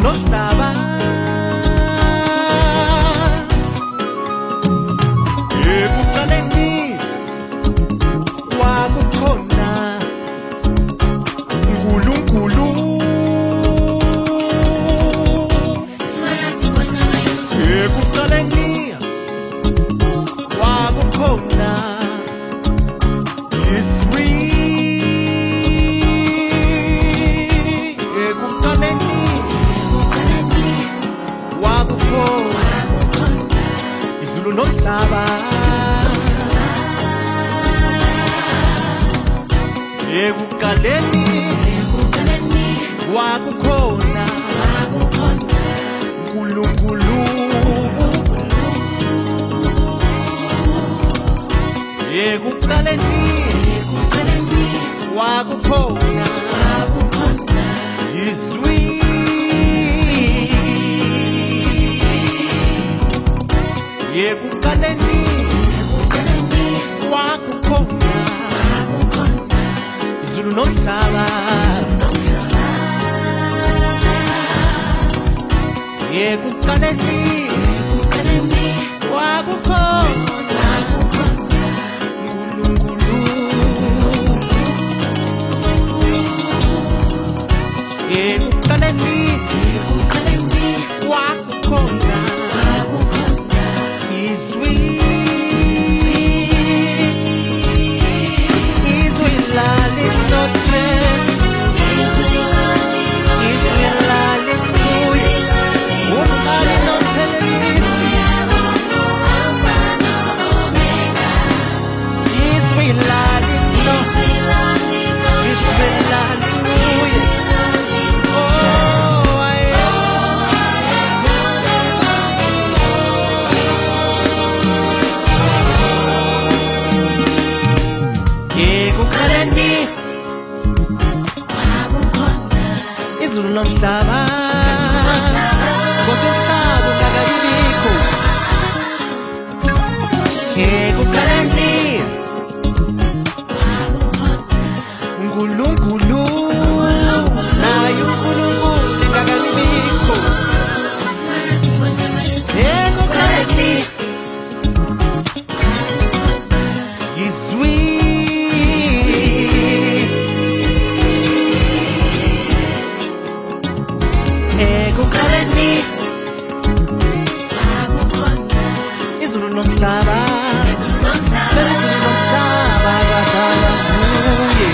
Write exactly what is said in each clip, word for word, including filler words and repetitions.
nomhlaba ekuqaleni kwakukhona uNkulunkulu ekuqaleni kwakukhona izwi ekuqaleni kwakukhona izulu nomhlaba ekuqaleni kwakukhona uNkulunkulu ekuqaleni kwakukhona izwi ekuqaleni kwakukhona izulu nomhlaba ekuqaleni kwakukhona uNkulunkulu ekuqaleni kwakukhona izwi izwi lalinothwe izwi lalikuye uqale nomthelelisi izwi lalino izwi lalikuye oh aye ekuqaleni izulu nomhlaba konke umhlaba ungakabibikho ekuqaleni uNkulunkulu naye uNkulunkulu ungakabibikho ekuqaleni izwi ekuqaleni izulu nomhlaba izulu nomhlaba kadala kuye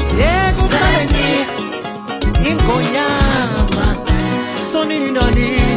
ekuqaleni ingonyama sonini nani